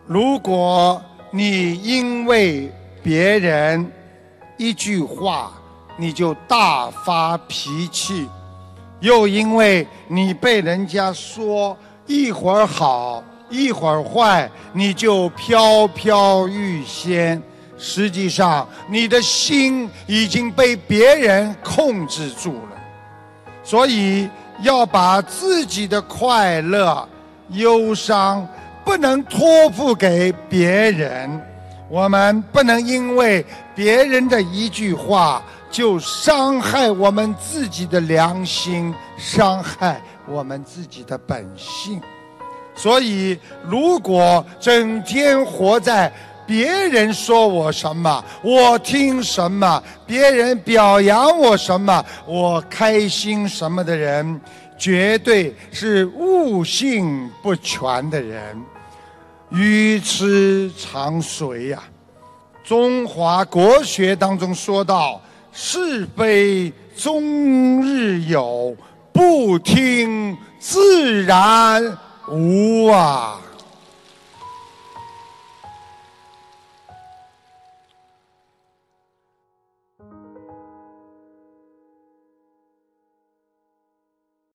如果你因为别人一句话你就大发脾气，又因为你被人家说一会儿好一会儿坏，你就飘飘欲仙，实际上你的心已经被别人控制住了。所以要把自己的快乐忧伤不能托付给别人，我们不能因为别人的一句话就伤害我们自己的良心，伤害我们自己的本性。所以如果整天活在别人说我什么我听什么，别人表扬我什么我开心什么的人，绝对是悟性不全的人，愚痴常随呀。中华国学当中说到，是非终日有，不听自然无啊。